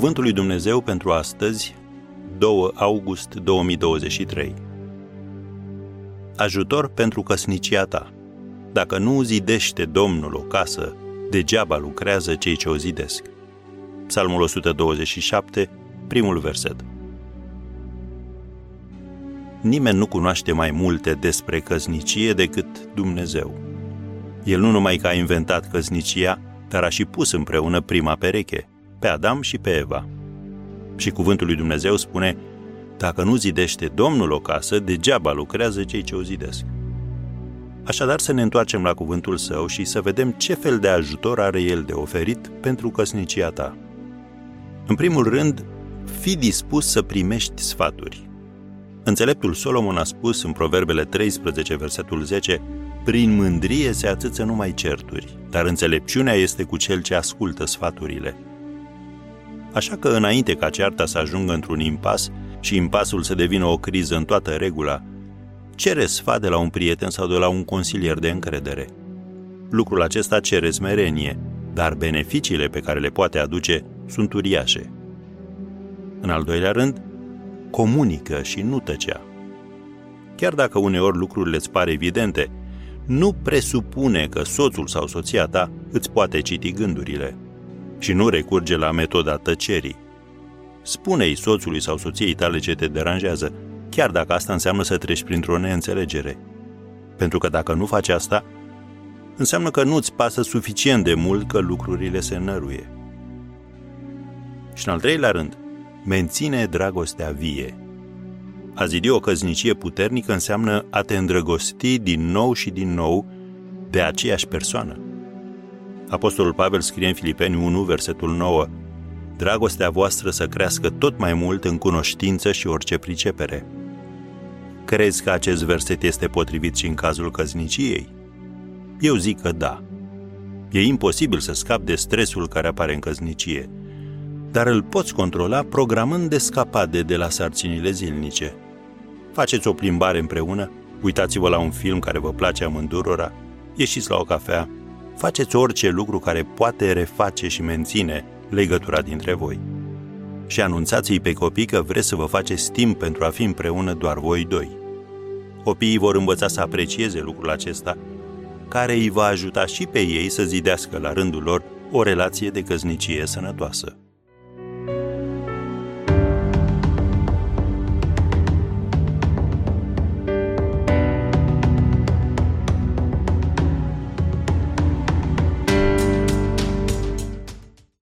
Cuvântul lui Dumnezeu pentru astăzi, 2 august 2023. Ajutor pentru căsnicia ta. Dacă nu zidește Domnul o casă, degeaba lucrează cei ce o zidesc. Psalmul 127, primul verset. Nimeni nu cunoaște mai multe despre căsnicie decât Dumnezeu. El nu numai că a inventat căsnicia, dar a și pus împreună prima pereche, pe Adam și pe Eva. Și cuvântul lui Dumnezeu spune: dacă nu zidește Domnul o casă, degeaba lucrează cei ce o zidesc. Așadar, să ne întoarcem la cuvântul său și să vedem ce fel de ajutor are el de oferit pentru căsnicia ta. În primul rând, fii dispus să primești sfaturi. Înțeleptul Solomon a spus în Proverbele 13, versetul 10: prin mândrie se atâță numai certuri, dar înțelepciunea este cu cel ce ascultă sfaturile. Așa că înainte ca cearta să ajungă într-un impas și impasul să devină o criză în toată regula, cere sfat de la un prieten sau de la un consilier de încredere. Lucrul acesta cere smerenie, dar beneficiile pe care le poate aduce sunt uriașe. În al doilea rând, comunică și nu tăcea. Chiar dacă uneori lucrurile îți par evidente, nu presupune că soțul sau soția ta îți poate citi gândurile și nu recurge la metoda tăcerii. Spune-i soțului sau soției tale ce te deranjează, chiar dacă asta înseamnă să treci printr-o neînțelegere. Pentru că dacă nu faci asta, înseamnă că nu-ți pasă suficient de mult că lucrurile se năruie. Și în al treilea rând, menține dragostea vie. A zidi o căsnicie puternică înseamnă a te îndrăgosti din nou și din nou de aceeași persoană. Apostolul Pavel scrie în Filipeni 1, versetul 9: dragostea voastră să crească tot mai mult în cunoștință și orice pricepere. Crezi că acest verset este potrivit și în cazul căsniciei? Eu zic că da. E imposibil să scapi de stresul care apare în căsnicie, dar îl poți controla programând escapade de la sarcinile zilnice. Faceți o plimbare împreună, uitați-vă la un film care vă place amândurora, ieșiți la o cafea, faceți orice lucru care poate reface și menține legătura dintre voi. Și anunțați-i pe copii că vreți să vă faceți timp pentru a fi împreună doar voi doi. Copiii vor învăța să aprecieze lucrul acesta, care îi va ajuta și pe ei să zidească la rândul lor o relație de căsnicie sănătoasă.